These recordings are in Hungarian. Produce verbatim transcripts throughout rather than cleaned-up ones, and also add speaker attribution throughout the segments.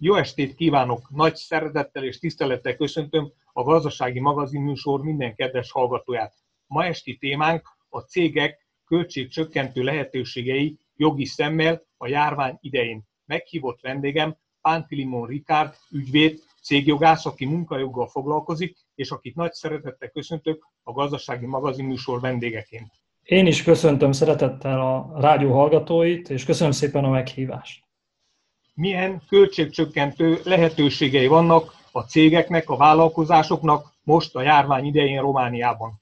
Speaker 1: Jó estét kívánok! Nagy szeretettel és tisztelettel köszöntöm a Gazdasági Magazinműsor minden kedves hallgatóját. Ma esti témánk a cégek költségcsökkentő lehetőségei jogi szemmel a járvány idején. Meghívott vendégem Pántilimon Rikárd, ügyvéd, cégjogász, aki munkajoggal foglalkozik, és akit nagy szeretettel köszöntök a Gazdasági Magazinműsor vendégeként.
Speaker 2: Én is köszöntöm szeretettel a rádió hallgatóit, és köszönöm szépen a meghívást.
Speaker 1: Milyen költségcsökkentő lehetőségei vannak a cégeknek, a vállalkozásoknak most a járvány idején Romániában?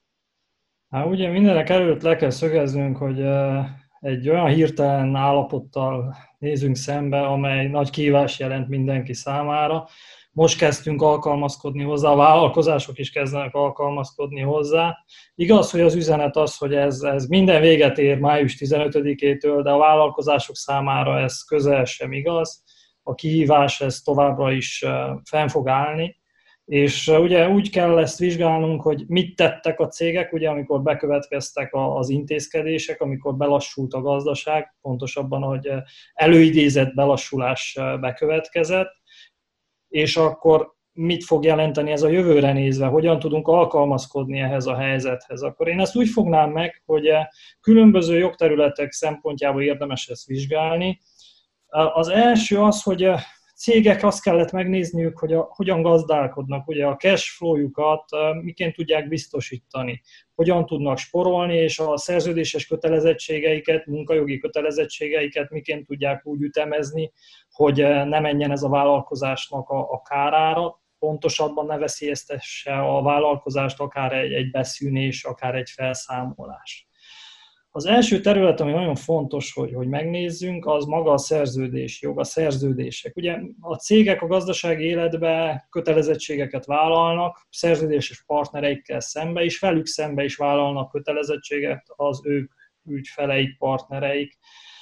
Speaker 2: Hát ugye mindenek előtt le kell szögeznünk, hogy egy olyan hirtelen állapottal nézünk szembe, amely nagy kihívást jelent mindenki számára. Most kezdtünk alkalmazkodni hozzá, a vállalkozások is kezdenek alkalmazkodni hozzá. Igaz, hogy az üzenet az, hogy ez, ez minden véget ér május tizenötödikétől, de a vállalkozások számára ez közel sem igaz. A kihívás ez továbbra is fenn fog állni. És ugye úgy kell ezt vizsgálnunk, hogy mit tettek a cégek, ugye amikor bekövetkeztek az intézkedések, amikor belassult a gazdaság, pontosabban, hogy előidézett belassulás bekövetkezett, és akkor mit fog jelenteni ez a jövőre nézve, hogyan tudunk alkalmazkodni ehhez a helyzethez. Akkor én ezt úgy fognám meg, hogy különböző jogterületek szempontjából érdemes ezt vizsgálni. Az első az, hogy cégek azt kellett megnézniük, hogy a, hogyan gazdálkodnak, ugye a cash flow-jukat miként tudják biztosítani, hogyan tudnak sporolni, és a szerződéses kötelezettségeiket, munkajogi kötelezettségeiket miként tudják úgy ütemezni, hogy ne menjen ez a vállalkozásnak a, a kárára, pontosabban ne veszélyeztesse a vállalkozást akár egy, egy beszűnés, akár egy felszámolás. Az első terület, ami nagyon fontos, hogy, hogy megnézzünk, az maga a szerződés, jog, a szerződések. Ugye a cégek a gazdasági életben kötelezettségeket vállalnak, szerződéses partnereikkel szembe, és velük szembe is vállalnak kötelezettséget az ők ügyfeleik, partnereik.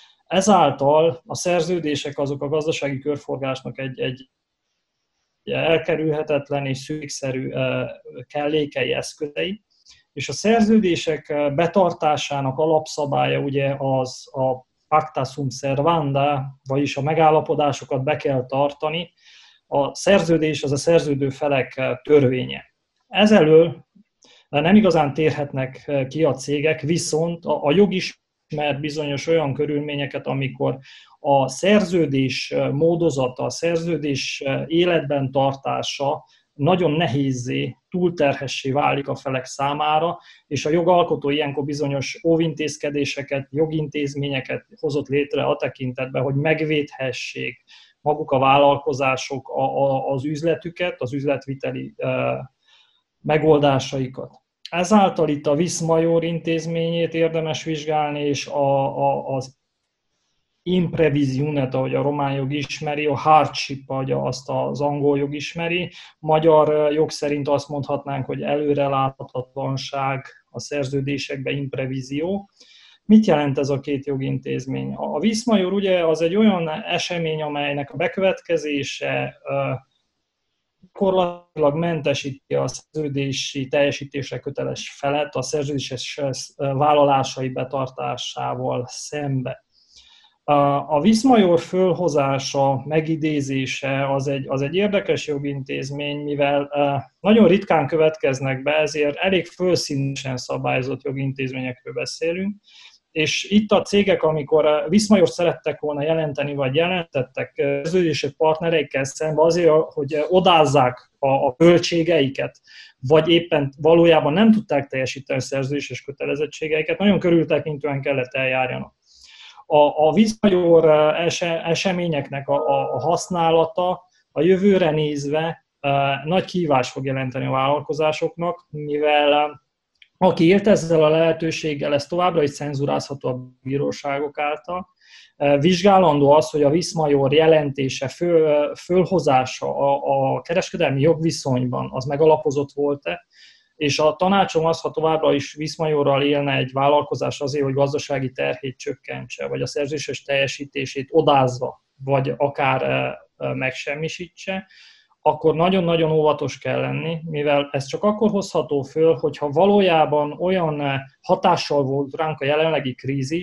Speaker 2: Ezáltal a szerződések azok a gazdasági körforgásnak egy, egy elkerülhetetlen és szükségszerű kellékei, eszközei. És a szerződések betartásának alapszabálya ugye az a pacta sunt servanda, vagyis a megállapodásokat be kell tartani. A szerződés az a szerződő felek törvénye. Ezelől nem igazán térhetnek ki a cégek, viszont a jog ismer bizonyos olyan körülményeket, amikor a szerződés módozata, a szerződés életben tartása nagyon nehézzé, túlterhessé válik a felek számára, és a jogalkotó ilyenkor bizonyos óvintézkedéseket, jogintézményeket hozott létre a tekintetben, hogy megvédhessék maguk a vállalkozások a, a, az üzletüket, az üzletviteli e, megoldásaikat. Ezáltal itt a vis major intézményét érdemes vizsgálni, és a, a, az imprevisionet, ahogy a román jog ismeri, a hardship, ahogy azt az angol jog ismeri. Magyar jog szerint azt mondhatnánk, hogy előreláthatatlanság a szerződésekben, imprevízió. Mit jelent ez a két jogintézmény? A vis major ugye az egy olyan esemény, amelynek a bekövetkezése gyakorlatilag mentesíti a szerződési teljesítésre köteles felet a szerződéses vállalásai betartásával szembe. A vis major fölhozása, megidézése az egy, az egy érdekes jogintézmény, mivel nagyon ritkán következnek be, ezért elég fölszínesen szabályozott jogintézményekről beszélünk, és itt a cégek, amikor vis majort szerettek volna jelenteni, vagy jelentettek szerződéses partnereikkel szemben azért, hogy odázzák a, a költségeiket, vagy éppen valójában nem tudták teljesíteni a szerződéses kötelezettségeiket, nagyon körültekintően kellett eljárjanak. A, a vis major eseményeknek a, a, a használata a jövőre nézve nagy kihívást fog jelenteni a vállalkozásoknak, mivel aki élt ezzel a lehetőséggel, ez továbbra is cenzurázható a bíróságok által. Vizsgálandó az, hogy a vis major jelentése, föl, fölhozása a, a kereskedelmi jogviszonyban az megalapozott volt-e, és a tanácsom az, ha továbbra is vis majorral élne egy vállalkozás azért, hogy gazdasági terhét csökkentse, vagy a szerződéses teljesítését odázva, vagy akár megsemmisítse, akkor nagyon-nagyon óvatos kell lenni, mivel ez csak akkor hozható föl, hogyha valójában olyan hatással volt ránk a jelenlegi krízis,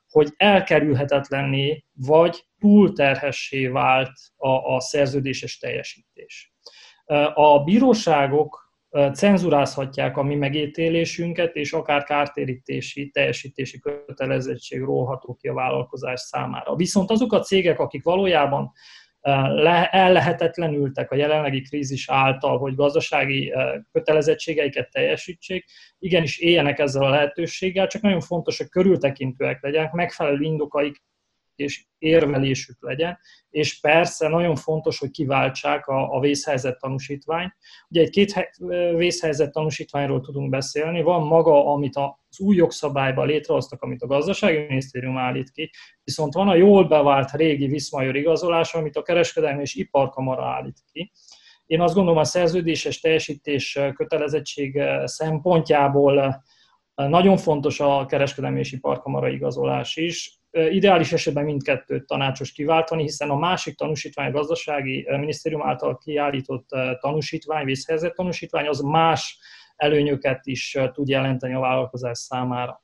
Speaker 2: hogy elkerülhetetlenné vagy túlterhessé vált a, a szerződéses teljesítés. A bíróságok cenzurázhatják a mi megítélésünket, és akár kártérítési, teljesítési kötelezettség róható ki a vállalkozás számára. Viszont azok a cégek, akik valójában ellehetetlenültek a jelenlegi krízis által, hogy gazdasági kötelezettségeiket teljesítsék, igenis éljenek ezzel a lehetőséggel, csak nagyon fontos, hogy körültekintőek legyenek, megfelelő indokaik és érvelésük legyen, és persze nagyon fontos, hogy kiváltsák a, a vészhelyzet tanúsítványt. Ugye egy két vészhelyzet tanúsítványról tudunk beszélni, van maga, amit az új jogszabályban létrehoztak, amit a Gazdasági Minisztérium állít ki, viszont van a jól bevált régi Viszmajor igazolás, amit a Kereskedelmi és Iparkamara állít ki. Én azt gondolom, a szerződéses teljesítés kötelezettség szempontjából nagyon fontos a Kereskedelmi és Iparkamara igazolás is. Ideális esetben mindkettőt tanácsos kiváltani, hiszen a másik tanúsítvány, a Gazdasági Minisztérium által kiállított tanúsítvány, vészhelyzet tanúsítvány, az más előnyöket is tud jelenteni a vállalkozás számára.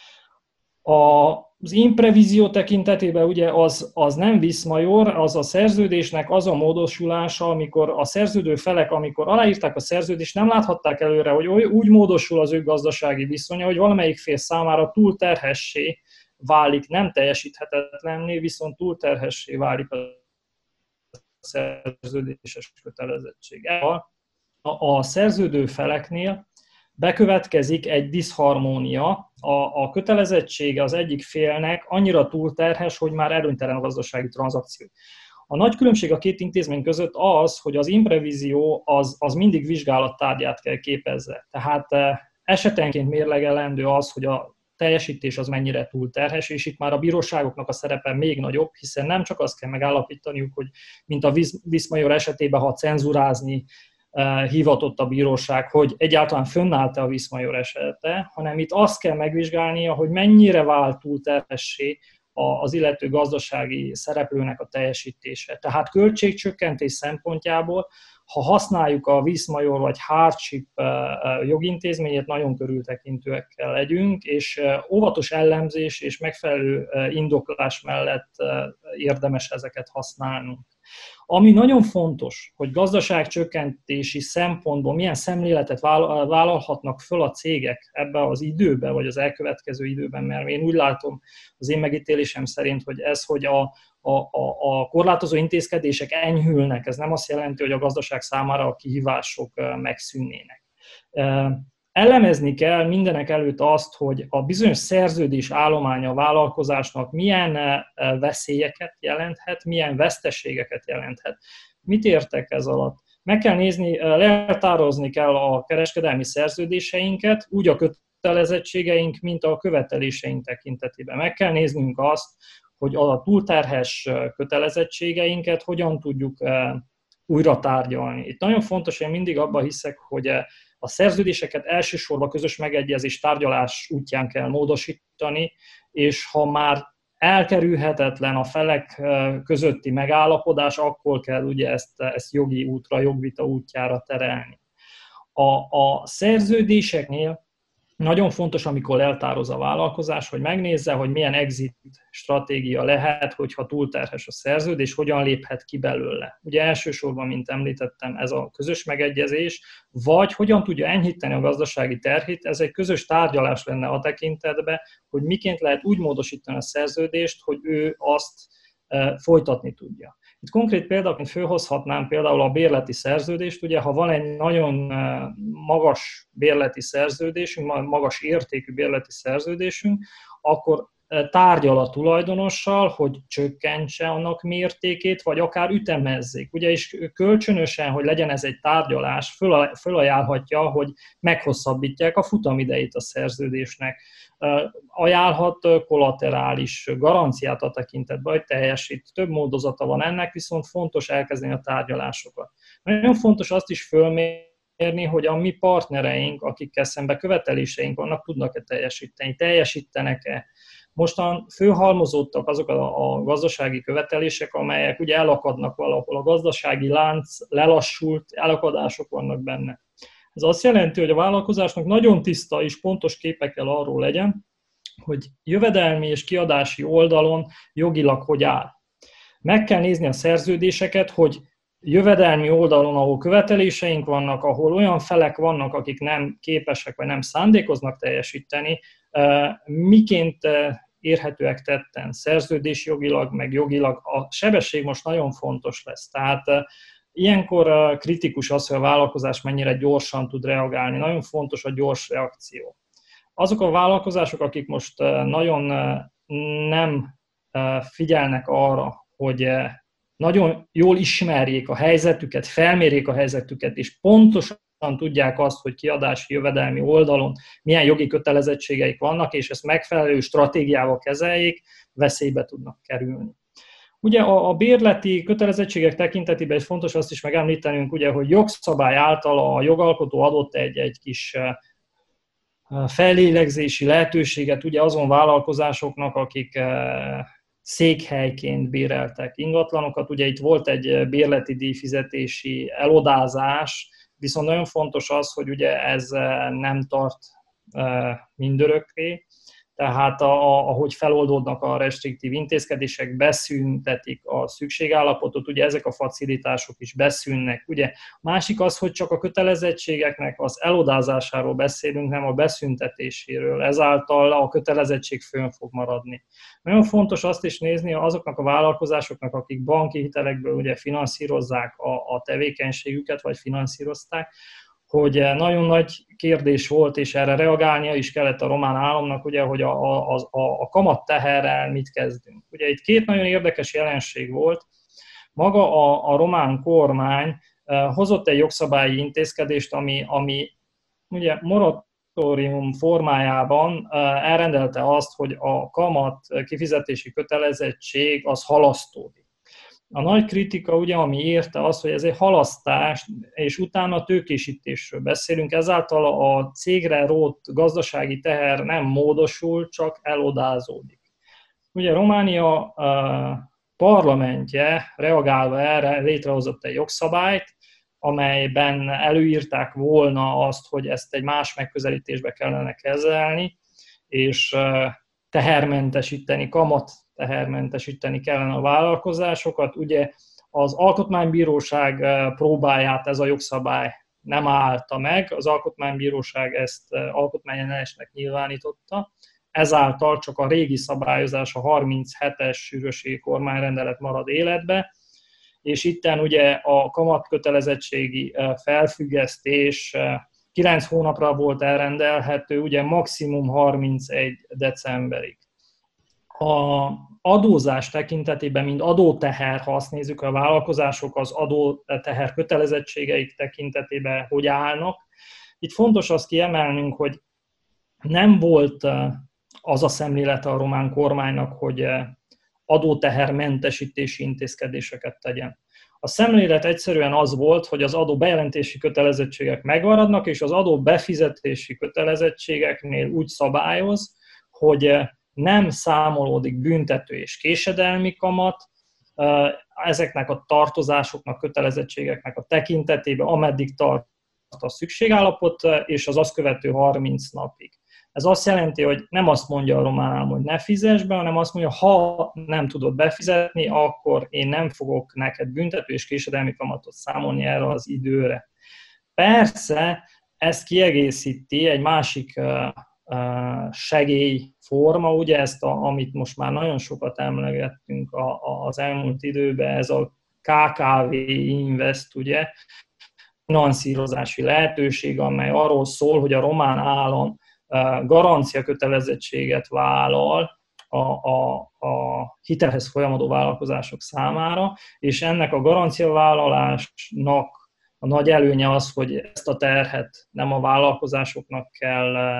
Speaker 2: Az imprevízió tekintetében ugye az, az nem Viszmajor, az a szerződésnek az a módosulása, amikor a szerződő felek, amikor aláírták a szerződést, nem láthatták előre, hogy úgy módosul az ő gazdasági viszonya, hogy valamelyik fél számára túlterhessé válik, nem teljesíthetetlenné, viszont túlterhessé válik a szerződéses kötelezettség. A, a szerződő feleknél bekövetkezik egy diszharmónia, a, a kötelezettsége az egyik félnek annyira túlterhes, hogy már előnytelen a gazdasági tranzakció. A nagy különbség a két intézmény között az, hogy az imprevízió az, az mindig vizsgálat tárgyát kell képezze. Tehát esetenként mérlegelendő az, hogy a teljesítés az mennyire túlterhes, és itt már a bíróságoknak a szerepe még nagyobb, hiszen nem csak azt kell megállapítaniuk, hogy mint a Viszmajor esetében, ha cenzurázni hivatott a bíróság, hogy egyáltalán fönnállt-e a Viszmajor esete, hanem itt azt kell megvizsgálnia, hogy mennyire vált túlterhessé az illető gazdasági szereplőnek a teljesítése. Tehát költségcsökkentés szempontjából, ha használjuk a Viszmajor vagy hardship jogintézményét, nagyon körültekintőek kell legyünk, és óvatos elemzés és megfelelő indoklás mellett érdemes ezeket használnunk. Ami nagyon fontos, hogy gazdaságcsökkentési szempontból milyen szemléletet vállalhatnak föl a cégek ebbe az időben, vagy az elkövetkező időben, mert én úgy látom az én megítélésem szerint, hogy ez, hogy a, a, a korlátozó intézkedések enyhülnek, ez nem azt jelenti, hogy a gazdaság számára a kihívások megszűnnének. Elemezni kell mindenek előtt azt, hogy a bizonyos szerződés állománya a vállalkozásnak milyen veszélyeket jelenthet, milyen veszteségeket jelenthet. Mit értek ez alatt? Meg kell nézni, leltározni kell a kereskedelmi szerződéseinket, úgy a kötelezettségeink, mint a követeléseink tekintetében. Meg kell néznünk azt, hogy a túlterhes kötelezettségeinket hogyan tudjuk újra tárgyalni. Itt nagyon fontos, hogy én mindig abban hiszek, hogy a szerződéseket elsősorban közös megegyezés tárgyalás útján kell módosítani, és ha már elkerülhetetlen a felek közötti megállapodás, akkor kell ugye ezt, ezt jogi útra, jogvita útjára terelni. A, a szerződéseknél nagyon fontos, amikor eltároz a vállalkozás, hogy megnézze, hogy milyen exit stratégia lehet, hogyha túlterhes a szerződés, hogyan léphet ki belőle. Ugye elsősorban, mint említettem, ez a közös megegyezés, vagy hogyan tudja enyhíteni a gazdasági terhét, ez egy közös tárgyalás lenne a tekintetben, hogy miként lehet úgy módosítani a szerződést, hogy ő azt e, folytatni tudja. Itt konkrét példaként fölhozhatnám például a bérleti szerződést, ugye ha van egy nagyon magas bérleti szerződésünk, magas értékű bérleti szerződésünk, akkor tárgyal a tulajdonossal, hogy csökkentse annak mértékét, vagy akár ütemezzék. Ugye is kölcsönösen, hogy legyen ez egy tárgyalás, fölajánlhatja, hogy meghosszabbítják a futamidejét a szerződésnek. Ajánlhat kollaterális garanciát a tekintetben, hogy teljesít. Több módozata van ennek, viszont fontos elkezdeni a tárgyalásokat. Nagyon fontos azt is fölmérni, hogy a mi partnereink, akikkel szemben követeléseink vannak, tudnak-e teljesíteni, teljesítenek-e. Mostan fölhalmozódtak azok a, a gazdasági követelések, amelyek ugye elakadnak valahol. A gazdasági lánc lelassult, elakadások vannak benne. Ez azt jelenti, hogy a vállalkozásnak nagyon tiszta és pontos képe kell arról legyen, hogy jövedelmi és kiadási oldalon jogilag hogy áll. Meg kell nézni a szerződéseket, hogy jövedelmi oldalon, ahol követeléseink vannak, ahol olyan felek vannak, akik nem képesek vagy nem szándékoznak teljesíteni, miként érhetőek tetten szerződésjogilag, meg jogilag. A sebesség most nagyon fontos lesz. Tehát ilyenkor kritikus az, hogy a vállalkozás mennyire gyorsan tud reagálni. Nagyon fontos a gyors reakció. Azok a vállalkozások, akik most nagyon nem figyelnek arra, hogy nagyon jól ismerjék a helyzetüket, felmérjék a helyzetüket, és pontosan tudják azt, hogy kiadási jövedelmi oldalon milyen jogi kötelezettségeik vannak, és ezt megfelelő stratégiával kezeljék, veszélybe tudnak kerülni. Ugye a, a bérleti kötelezettségek tekintetében fontos azt is megemlítenünk, ugye, hogy jogszabály által a jogalkotó adott egy, egy kis fellélegzési lehetőséget ugye azon vállalkozásoknak, akik székhelyként béreltek ingatlanokat. Ugye itt volt egy bérleti díjfizetési elodázás, viszont nagyon fontos az, hogy ugye ez nem tart mindörökké, tehát a, ahogy feloldódnak a restriktív intézkedések, beszüntetik a szükségállapotot, ugye ezek a facilitások is beszűnnek. Ugye másik az, hogy csak a kötelezettségeknek az elodázásáról beszélünk, nem a beszüntetéséről, ezáltal a kötelezettség fönn fog maradni. Nagyon fontos azt is nézni azoknak a vállalkozásoknak, akik banki hitelekből ugye finanszírozzák a, a tevékenységüket, vagy finanszírozták, hogy nagyon nagy kérdés volt, és erre reagálnia is kellett a román államnak, ugye, hogy a, a, a, a kamatteherrel mit kezdünk. Ugye itt két nagyon érdekes jelenség volt. Maga a, a román kormány hozott egy jogszabályi intézkedést, ami, ami ugye moratórium formájában elrendelte azt, hogy a kamat kifizetési kötelezettség az halasztódik. A nagy kritika, ugye, ami érte az, hogy ez egy halasztás, és utána tőkésítésről beszélünk, ezáltal a cégre rótt gazdasági teher nem módosul, csak elodázódik. Ugye Románia parlamentje reagálva erre létrehozott egy jogszabályt, amelyben előírták volna azt, hogy ezt egy más megközelítésbe kellene kezelni, és tehermentesíteni, kamat tehermentesíteni kellene a vállalkozásokat. Ugye az Alkotmánybíróság próbáját ez a jogszabály nem állta meg, az Alkotmánybíróság ezt alkotmányellenesnek nyilvánította, ezáltal csak a régi szabályozás, a harminchetes sürgősségi kormányrendelet marad életbe, és itten ugye a kamatkötelezettségi felfüggesztés kilenc hónapra volt elrendelhető, ugye maximum harmincegy decemberig. A adózás tekintetében, mint adóteher, ha azt nézzük, a vállalkozások az adóteher kötelezettségeik tekintetében hogy állnak. Itt fontos azt kiemelnünk, hogy nem volt az a szemlélete a román kormánynak, hogy adótehermentesítési intézkedéseket tegyen. A szemlélet egyszerűen az volt, hogy az adó bejelentési kötelezettségek megmaradnak, és az adó befizetési kötelezettségeknél úgy szabályoz, hogy nem számolódik büntető és késedelmi kamat, ezeknek a tartozásoknak, kötelezettségeknek a tekintetében, ameddig tart a szükségállapot, és az azt követő harminc napig. Ez azt jelenti, hogy nem azt mondja a román állam, hogy ne fizess be, hanem azt mondja, ha nem tudod befizetni, akkor én nem fogok neked büntető és késedelmi kamatot számolni erre az időre. Persze, ezt kiegészíti egy másik segélyforma, ugye ezt, a, amit most már nagyon sokat emlegettünk a, a, az elmúlt időben, ez a ká ká vé Invest, ugye, finanszírozási lehetőség, amely arról szól, hogy a román állam garancia kötelezettséget vállal a, a, a hitelhez folyamodó vállalkozások számára, és ennek a garanciavállalásnak a nagy előnye az, hogy ezt a terhet nem a vállalkozásoknak kell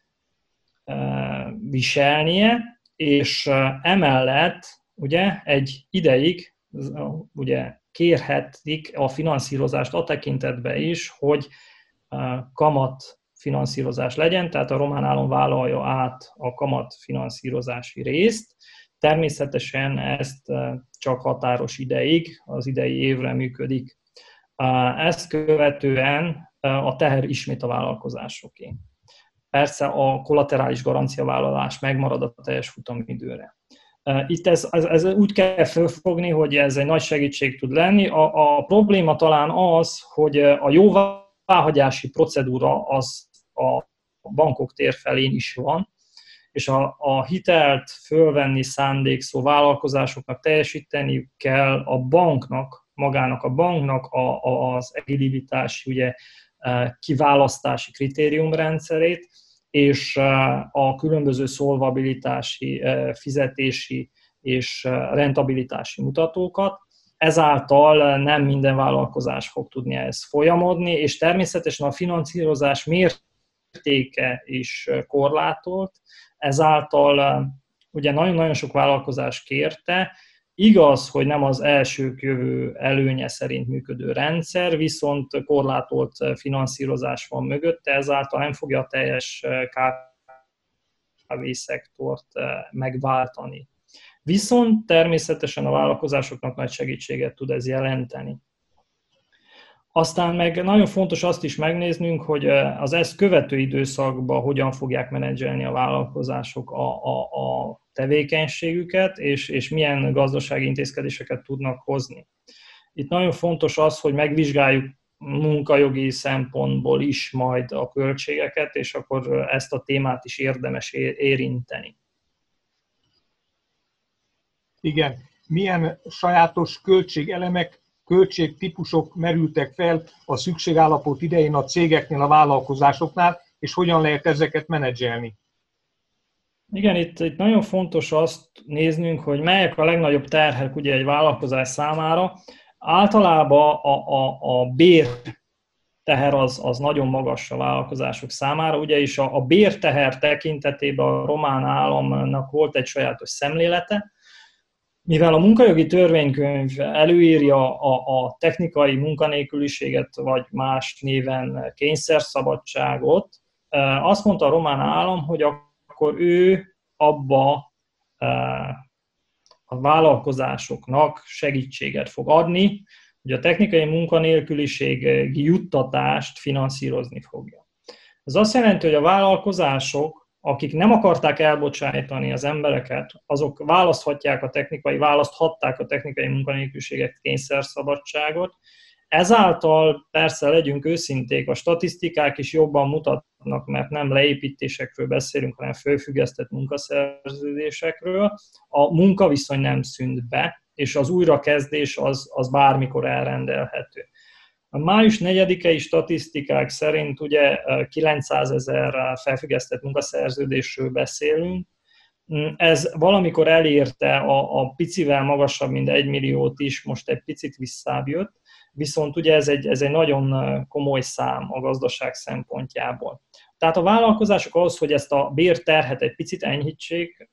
Speaker 2: viselnie, és emellett ugye egy ideig ugye kérhetik a finanszírozást a tekintetben is, hogy kamat finanszírozás legyen, tehát a román állam vállalja át a kamat finanszírozási részt. Természetesen ezt csak határos ideig, az idei évre működik. Ezt követően a teher ismét a vállalkozásoké. persze a kollaterális garanciavállalás megmarad a teljes futamidőre. Itt ez, ez, ez úgy kell felfogni, hogy ez egy nagy segítség tud lenni. A, a probléma talán az, hogy a jóváhagyási procedúra az a bankok térfelén is van, és a, a hitelt fölvenni szándékszó vállalkozásoknak teljesíteni kell a banknak, magának a banknak a, a, az eligibilitási, ugye, kiválasztási kritériumrendszerét, és a különböző szolvabilitási, fizetési és rentabilitási mutatókat. Ezáltal nem minden vállalkozás fog tudni ezt folyamodni, és természetesen a finanszírozás mértéke is korlátolt, ezáltal ugye nagyon-nagyon sok vállalkozás kérte. Igaz, hogy nem az elsők jövő előnye szerint működő rendszer, viszont korlátolt finanszírozás van mögötte, ezáltal nem fogja a teljes ká ká vé-szektort megváltani. Viszont természetesen a vállalkozásoknak nagy segítséget tud ez jelenteni. Aztán meg nagyon fontos azt is megnéznünk, hogy az ezt követő időszakban hogyan fogják menedzselni a vállalkozások a, a, a tevékenységüket, és, és milyen gazdasági intézkedéseket tudnak hozni. Itt nagyon fontos az, hogy megvizsgáljuk munkajogi szempontból is majd a költségeket, és akkor ezt a témát is érdemes érinteni.
Speaker 1: Igen. Milyen sajátos költségelemek, költségtípusok merültek fel a szükségállapot idején a cégeknél, a vállalkozásoknál, és hogyan lehet ezeket menedzselni?
Speaker 2: Igen, itt, itt nagyon fontos azt néznünk, hogy melyek a legnagyobb terhek ugye egy vállalkozás számára. Általában a, a, a bérteher az, az nagyon magas a vállalkozások számára, ugye is a, a bérteher tekintetében a román államnak volt egy sajátos szemlélete, mivel a munkajogi törvénykönyv előírja a, a technikai munkanélküliséget, vagy más néven kényszerszabadságot, azt mondta a román állam, hogy akkor ő abba a vállalkozásoknak segítséget fog adni, hogy a technikai munkanélküliségi juttatást finanszírozni fogja. Ez azt jelenti, hogy a vállalkozások, akik nem akarták elbocsájtani az embereket, azok választhatják a technikai, választhatták a technikai munkanélküliséget, kényszerszabadságot. Ezáltal persze legyünk őszinték, a statisztikák is jobban mutatnak, mert nem leépítésekről beszélünk, hanem fölfüggesztett munkaszerződésekről. A munkaviszony nem szűnt be, és az újrakezdés az, az bármikor elrendelhető. A május negyedikei statisztikák szerint ugye kilencszázezer felfüggesztett munkaszerződésről beszélünk. Ez valamikor elérte a, a picivel magasabb, mint egy milliót is, most egy picit visszább jött, viszont ugye ez egy, ez egy nagyon komoly szám a gazdaság szempontjából. Tehát a vállalkozások ahhoz, hogy ezt a bérterhet egy picit enyhítsék,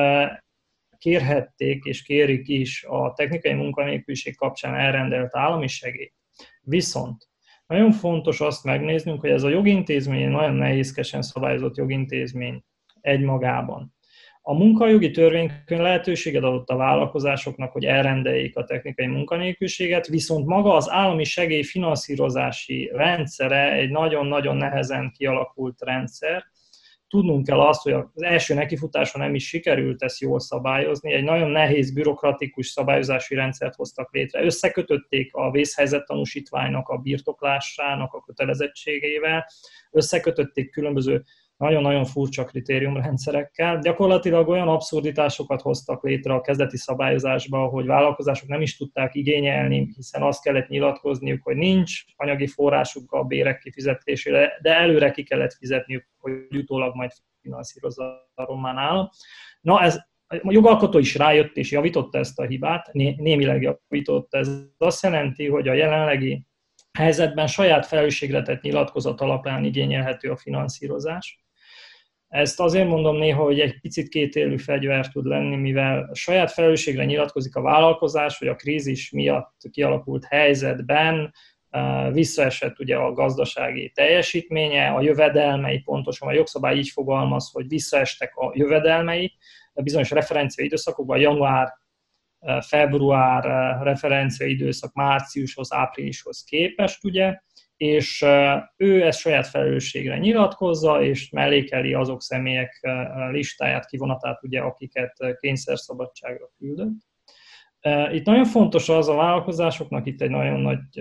Speaker 2: kérhették és kérik is a technikai munkanélküliség kapcsán elrendelt állami segélyt. Viszont nagyon fontos azt megnéznünk, hogy ez a jogintézmény nagyon nehézkesen szabályozott jogintézmény egymagában. A munkajogi törvénykönyv lehetőséget adott a vállalkozásoknak, hogy elrendeljék a technikai munkanélküliséget, viszont maga az állami segély finanszírozási rendszere egy nagyon-nagyon nehezen kialakult rendszer. Tudnunk kell azt, hogy az első nekifutáson nem is sikerült ezt jól szabályozni, egy nagyon nehéz, bürokratikus szabályozási rendszert hoztak létre. Összekötötték a vészhelyzettanúsítványnak a birtoklásának a kötelezettségével, összekötötték különböző nagyon-nagyon furcsa kritériumrendszerekkel. Gyakorlatilag olyan abszurditásokat hoztak létre a kezdeti szabályozásban, hogy vállalkozások nem is tudták igényelni, hiszen azt kellett nyilatkozniuk, hogy nincs anyagi forrásuk a bérek kifizetésére, de előre ki kellett fizetniük, hogy utólag majd finanszírozza a román állam. Na, ez a jogalkotó is rájött és javította ezt a hibát, némileg javította. Ez azt jelenti, hogy a jelenlegi helyzetben saját felelősségre tett nyilatkozat alapján igényelhető a finanszírozás. Ezt azért mondom néha, hogy egy picit kétélű fegyver tud lenni, mivel saját felelősségre nyilatkozik a vállalkozás, hogy a krízis miatt kialakult helyzetben visszaesett ugye a gazdasági teljesítménye, a jövedelmei, pontosan a jogszabály így fogalmaz, hogy visszaestek a jövedelmei, de bizonyos referencia időszakokban január, február referencia időszak márciushoz, áprilishoz képest, ugye, és ő ezt saját felelősségre nyilatkozza, és mellékeli azok személyek listáját, kivonatát, ugye, akiket kényszerszabadságra küldött. Itt nagyon fontos az a vállalkozásoknak, itt egy nagyon nagy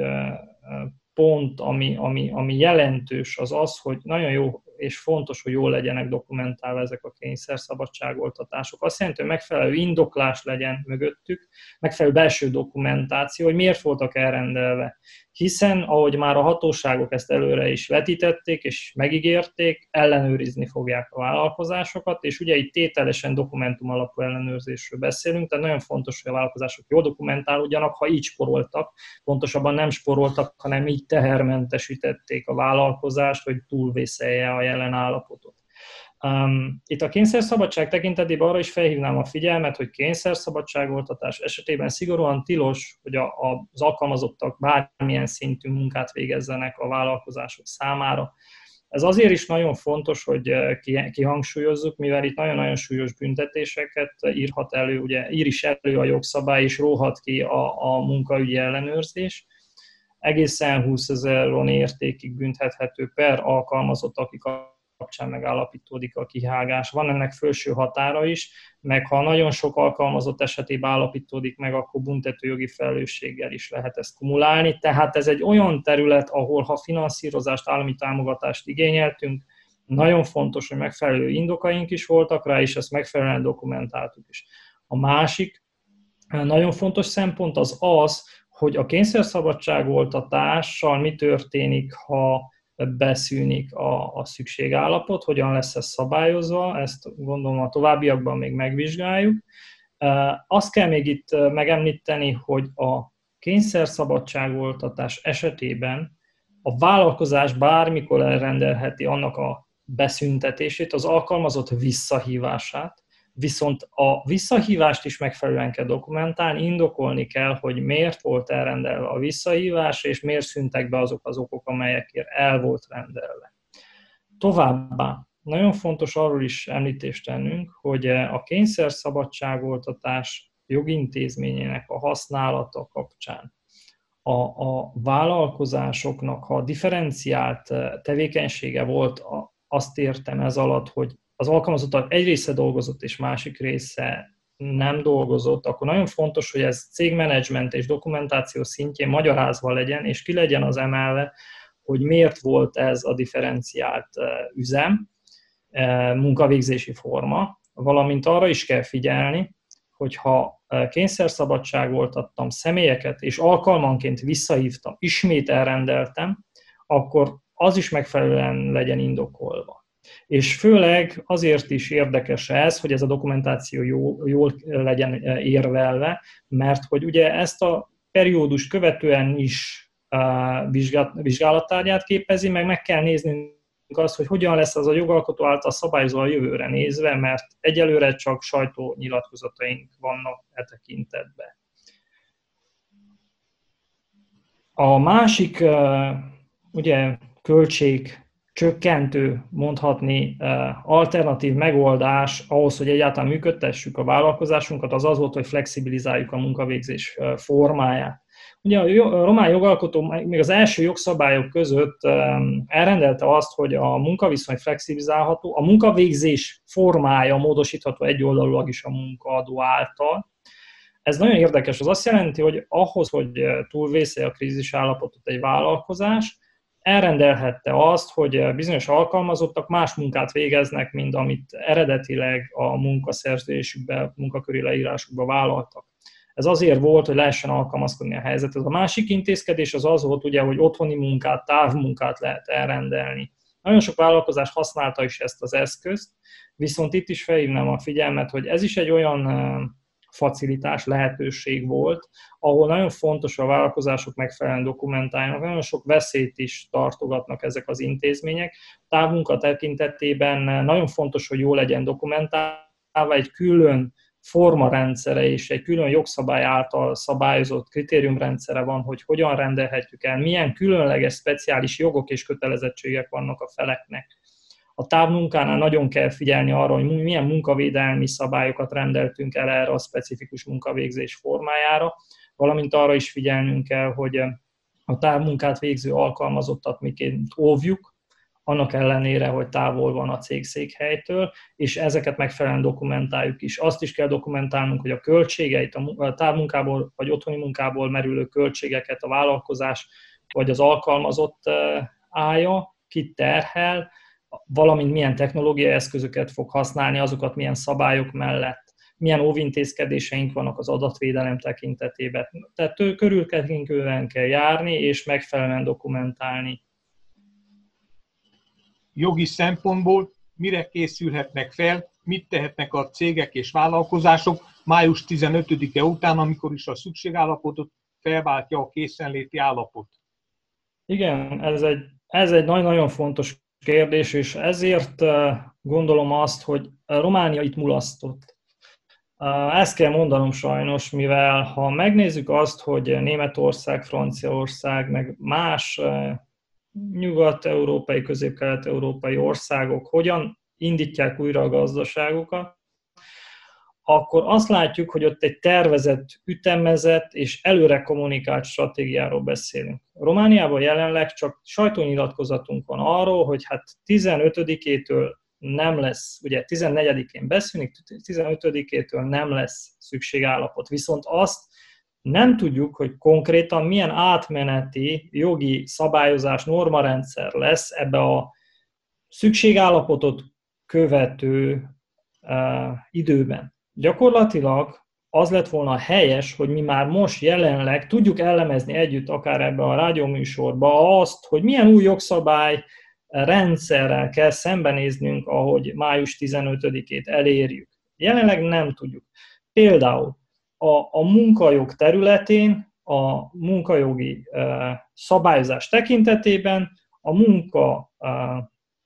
Speaker 2: pont, ami, ami, ami jelentős, az az, hogy nagyon jó és fontos, hogy jól legyenek dokumentálva ezek a kényszerszabadságoltatások. Azt jelenti, hogy megfelelő indoklás legyen mögöttük, megfelelő belső dokumentáció, hogy miért voltak elrendelve. Hiszen, ahogy már a hatóságok ezt előre is vetítették és megígérték, ellenőrizni fogják a vállalkozásokat, és ugye itt tételesen dokumentum alapú ellenőrzésről beszélünk, tehát nagyon fontos, hogy a vállalkozások jól dokumentálódjanak, ha így sporoltak, pontosabban nem sporoltak, hanem így tehermentesítették a vállalkozást, hogy túlvészelje a jelen állapotot. Um, itt a kényszerszabadság tekintetében arra is felhívnám a figyelmet, hogy kényszerszabadságoltatás esetében szigorúan tilos, hogy a, a, az alkalmazottak bármilyen szintű munkát végezzenek a vállalkozások számára. Ez azért is nagyon fontos, hogy kihangsúlyozzuk, mivel itt nagyon-nagyon súlyos büntetéseket írhat elő, ugye ír is elő a jogszabály, és róhat ki a, a munkaügyi ellenőrzés. Egészen húszezer ron értékig büntethető per alkalmazott, akik kapcsán megállapítódik a kihágás. Van ennek felső határa is, meg ha nagyon sok alkalmazott esetében állapítódik meg, akkor büntetőjogi felelősséggel is lehet ezt kumulálni. Tehát ez egy olyan terület, ahol ha finanszírozást, állami támogatást igényeltünk, nagyon fontos, hogy megfelelő indokaink is voltak rá, és ezt megfelelően dokumentáltuk is. A másik nagyon fontos szempont az az, hogy a kényszerszabadságoltatással mi történik, ha beszűnik a, a szükségállapot, hogyan lesz ez szabályozva, ezt gondolom a továbbiakban még megvizsgáljuk. Azt kell még itt megemlíteni, hogy a kényszerszabadságoltatás esetében a vállalkozás bármikor elrendelheti annak a beszüntetését, az alkalmazott visszahívását, viszont a visszahívást is megfelelően kell dokumentálni, indokolni kell, hogy miért volt elrendelve a visszahívás, és miért szűntek be azok az okok, amelyekért el volt rendelve. Továbbá nagyon fontos arról is említést tennünk, hogy a kényszerszabadságoltatás jogintézményének a használata kapcsán a, a vállalkozásoknak, ha differenciált tevékenysége volt, azt értem ez alatt, hogy az alkalmazottak egy része dolgozott, és másik része nem dolgozott, akkor nagyon fontos, hogy ez cégmenedzsment és dokumentáció szintjén magyarázva legyen, és ki legyen az emelve, hogy miért volt ez a differenciált üzem, munkavégzési forma, valamint arra is kell figyelni, hogyha kényszerszabadságoltattam személyeket, és alkalmanként visszahívtam, ismét elrendeltem, akkor az is megfelelően legyen indokolva. És főleg azért is érdekes ez, hogy ez a dokumentáció jól, jól legyen érvelve, mert hogy ugye ezt a periódust követően is vizsgálattárgyát képezi, meg meg kell nézni azt, hogy hogyan lesz az a jogalkotó által szabályozva a jövőre nézve, mert egyelőre csak sajtónyilatkozataink vannak e tekintetben. A másik ugye költség csökkentő, mondhatni alternatív megoldás ahhoz, hogy egyáltalán működtessük a vállalkozásunkat, az az volt, hogy flexibilizáljuk a munkavégzés formáját. Ugye a román jogalkotó még az első jogszabályok között elrendelte azt, hogy a munkaviszony flexibilizálható, a munkavégzés formája módosítható egyoldalúlag is a munkaadó által. Ez nagyon érdekes, az azt jelenti, hogy ahhoz, hogy túlvészelje a krízis állapotot egy vállalkozás, elrendelhette azt, hogy bizonyos alkalmazottak más munkát végeznek, mint amit eredetileg a munkaszerződésükben, munkaköri leírásukban vállaltak. Ez azért volt, hogy lehessen alkalmazkodni a helyzethez. A másik intézkedés az az volt, ugye, hogy otthoni munkát, távmunkát lehet elrendelni. Nagyon sok vállalkozás használta is ezt az eszközt, viszont itt is felhívnám a figyelmet, hogy ez is egy olyan facilitás, lehetőség volt, ahol nagyon fontos, hogy a vállalkozások megfelelően dokumentáljanak, nagyon sok veszélyt is tartogatnak ezek az intézmények. Távmunka tekintetében nagyon fontos, hogy jól legyen dokumentálva, egy külön formarendszere és egy külön jogszabály által szabályozott kritériumrendszere van, hogy hogyan rendelhetjük el, milyen különleges, speciális jogok és kötelezettségek vannak a feleknek. A távmunkánál nagyon kell figyelni arra, hogy milyen munkavédelmi szabályokat rendeltünk el erre a specifikus munkavégzés formájára, valamint arra is figyelnünk kell, hogy a távmunkát végző alkalmazottat miként óvjuk, annak ellenére, hogy távol van a cég székhelytől, és ezeket megfelelően dokumentáljuk is. Azt is kell dokumentálnunk, hogy a költségeit, a távmunkából vagy otthoni munkából merülő költségeket a vállalkozás vagy az alkalmazott állja, kit terhel, valamint milyen technológiai eszközöket fog használni, azokat milyen szabályok mellett, milyen óvintézkedéseink vannak az adatvédelem tekintetében. Tehát körültekintően kell járni és megfelelően dokumentálni.
Speaker 1: Jogi szempontból mire készülhetnek fel, mit tehetnek a cégek és vállalkozások május tizenötödike után, amikor is a szükségállapotot felváltja a készenléti állapot?
Speaker 2: Igen, ez egy, ez egy nagyon fontos kérdés, és ezért gondolom azt, hogy Románia itt mulasztott. Ezt kell mondanom sajnos, mivel ha megnézzük azt, hogy Németország, Franciaország, meg más nyugat-európai, közép-kelet-európai országok hogyan indítják újra a gazdaságukat, akkor azt látjuk, hogy ott egy tervezett, ütemezett és előre kommunikált stratégiáról beszélünk. Romániában jelenleg csak sajtónyilatkozatunk van arról, hogy hát tizenötödikétől nem lesz, ugye tizennegyedikén beszélünk, tizenötödikétől nem lesz szükségállapot. Viszont azt nem tudjuk, hogy konkrétan milyen átmeneti jogi szabályozás, normarendszer lesz ebbe a szükségállapotot követő uh, időben. Gyakorlatilag az lett volna helyes, hogy mi már most jelenleg tudjuk elemezni együtt, akár ebbe a rádióműsorba azt, hogy milyen új jogszabály rendszerrel kell szembenéznünk, ahogy május tizenötödikét elérjük. Jelenleg nem tudjuk. Például a, a munkajog területén, a munkajogi uh, szabályozás tekintetében a munka uh,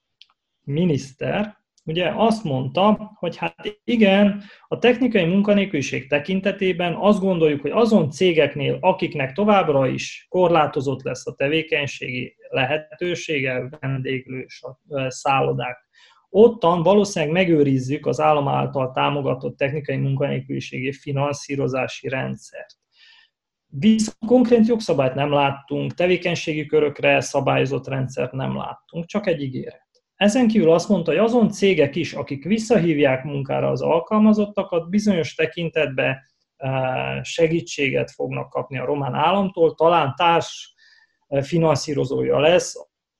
Speaker 2: miniszter ugye azt mondta, hogy hát igen, a technikai munkanélküliség tekintetében azt gondoljuk, hogy azon cégeknél, akiknek továbbra is korlátozott lesz a tevékenységi lehetősége, vendéglős szállodák, ottan valószínűleg megőrizzük az állam által támogatott technikai munkanélküliségi finanszírozási rendszert. Viszont konkrét jogszabályt nem láttunk, tevékenységi körökre szabályozott rendszert nem láttunk, csak egy ígéret. Ezen kívül azt mondta, hogy azon cégek is, akik visszahívják munkára az alkalmazottakat, bizonyos tekintetben segítséget fognak kapni a román államtól, talán társ finanszírozója lesz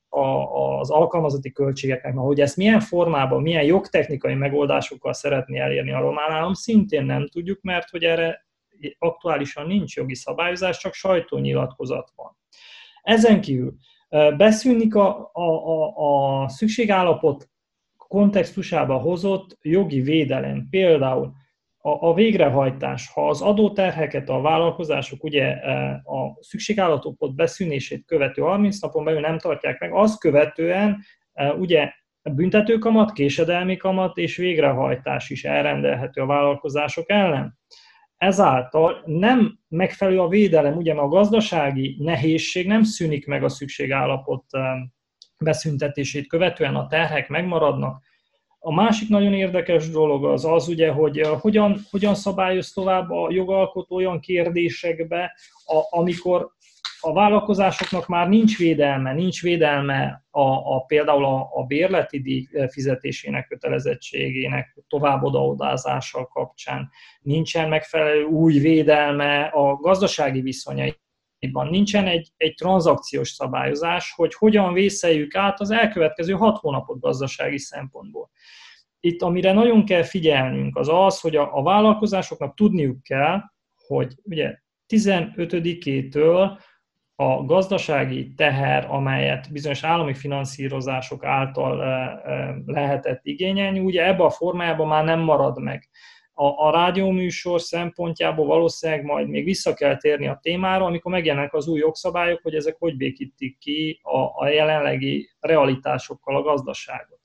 Speaker 2: az alkalmazotti költségeknek. Hogy ezt milyen formában, milyen jogtechnikai megoldásokkal szeretné elérni a román állam, szintén nem tudjuk, mert hogy erre aktuálisan nincs jogi szabályozás, csak sajtónyilatkozat van. Ezen kívül beszűnik a, a, a, a szükségállapot kontextusába hozott jogi védelem. Például a, a végrehajtás, ha az adóterheket a vállalkozások ugye a szükségállapot beszűnését követő harminc napon belül nem tartják meg, azt követően ugye büntetőkamat, késedelmi kamat és végrehajtás is elrendelhető a vállalkozások ellen. Ezáltal nem megfelelő a védelem, ugye a gazdasági nehézség nem szűnik meg a szükségállapot beszüntetését követően, a terhek megmaradnak. A másik nagyon érdekes dolog az az, ugye, hogy hogyan, hogyan szabályoz tovább a jogalkotó olyan kérdésekbe, a, amikor a vállalkozásoknak már nincs védelme, nincs védelme a, a, például a, a bérleti díj fizetésének kötelezettségének tovább odaadázással kapcsán, nincsen megfelelő új védelme a gazdasági viszonyaiban, nincsen egy, egy tranzakciós szabályozás, hogy hogyan vészeljük át az elkövetkező hat hónapot gazdasági szempontból. Itt amire nagyon kell figyelnünk az az, hogy a, a vállalkozásoknak tudniuk kell, hogy ugye tizenötödikétől a gazdasági teher, amelyet bizonyos állami finanszírozások által lehetett igényelni, ugye ebben a formájában már nem marad meg. A, a rádióműsor szempontjából valószínűleg majd még vissza kell térni a témára, amikor megjelennek az új jogszabályok, hogy ezek hogy békítik ki a, a jelenlegi realitásokkal a gazdaságot.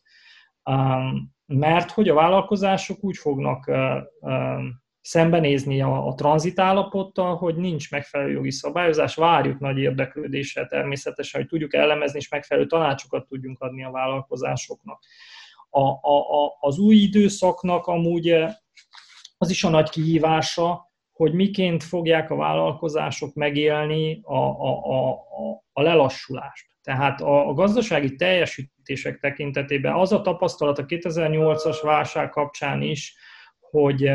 Speaker 2: Um, mert hogy a vállalkozások úgy fognak uh, um, szembenézni a, a tranzitállapottal, hogy nincs megfelelő jogi szabályozás, várjuk nagy érdeklődéssel természetesen, hogy tudjuk elemezni, és megfelelő tanácsokat tudjunk adni a vállalkozásoknak. A, a, a, az új időszaknak amúgy az is a nagy kihívása, hogy miként fogják a vállalkozások megélni a, a, a, a lelassulást. Tehát a, a gazdasági teljesítések tekintetében az a tapasztalat a kétezer-nyolcas válság kapcsán is, hogy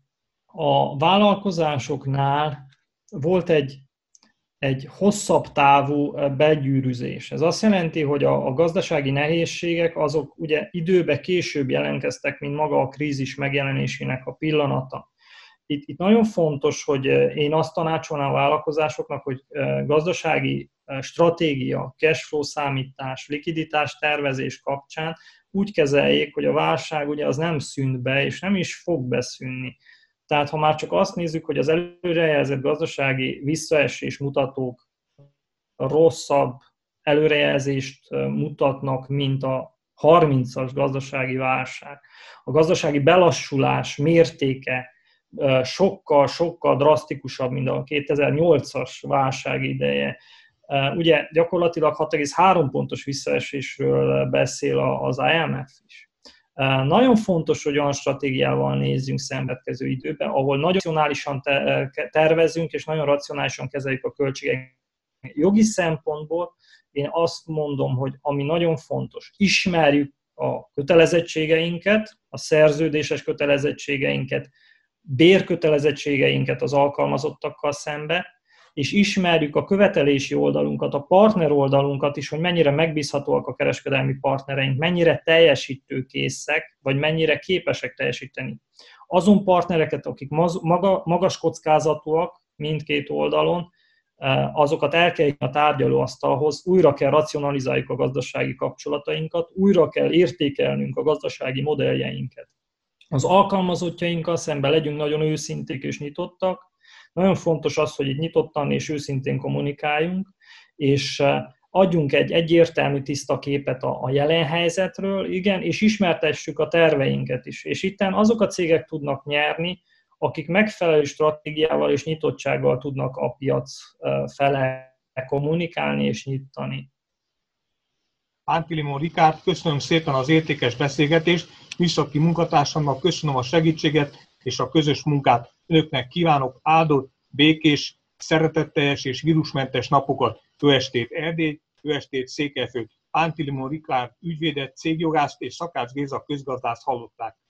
Speaker 2: a vállalkozásoknál volt egy, egy hosszabb távú begyűrűzés. Ez azt jelenti, hogy a, a gazdasági nehézségek azok ugye időbe később jelentkeztek, mint maga a krízis megjelenésének a pillanata. Itt, itt nagyon fontos, hogy én azt tanácsolnám a vállalkozásoknak, hogy gazdasági stratégia, cashflow számítás, likiditás tervezés kapcsán úgy kezeljék, hogy a válság ugye az nem szűnt be, és nem is fog beszűnni. Tehát ha már csak azt nézzük, hogy az előrejelzett gazdasági visszaesés mutatók rosszabb előrejelzést mutatnak, mint a harmincas gazdasági válság. A gazdasági belassulás mértéke sokkal-sokkal drasztikusabb, mint a kétezer-nyolcas válság ideje. Ugye gyakorlatilag hat egész három pontos visszaesésről beszél az I M F is. Nagyon fontos, hogy olyan stratégiával nézzünk szembekező időben, ahol nagyon racionálisan tervezünk, és nagyon racionálisan kezeljük a költségeket. Jogi szempontból én azt mondom, hogy ami nagyon fontos, ismerjük a kötelezettségeinket, a szerződéses kötelezettségeinket, bérkötelezettségeinket az alkalmazottakkal szembe, és ismerjük a követelési oldalunkat, a partner oldalunkat is, hogy mennyire megbízhatóak a kereskedelmi partnereink, mennyire teljesítőkészek, vagy mennyire képesek teljesíteni. Azon partnereket, akik maga, magas kockázatúak mindkét oldalon, azokat el kell a tárgyalóasztalhoz, újra kell racionalizáljuk a gazdasági kapcsolatainkat, újra kell értékelnünk a gazdasági modelljeinket. Az alkalmazottjainkkal szemben legyünk nagyon őszinték és nyitottak. Nagyon fontos az, hogy itt nyitottan és őszintén kommunikáljunk, és adjunk egy egyértelmű, tiszta képet a jelen helyzetről, igen, és ismertessük a terveinket is. És itten azok a cégek tudnak nyerni, akik megfelelő stratégiával és nyitottsággal tudnak a piac fele kommunikálni és nyitani.
Speaker 1: Pántilimon Rikárd, köszönöm szépen az értékes beszélgetést, Műszaki munkatársamnak köszönöm a segítséget és a közös munkát. Önöknek kívánok áldott, békés, szeretetteljes és vírusmentes napokat. Jó estét Erdély, jó estét Székelyföld. Pántilimon Rikárd ügyvédet, cégjogászt és Szakács Géza közgazdást hallották.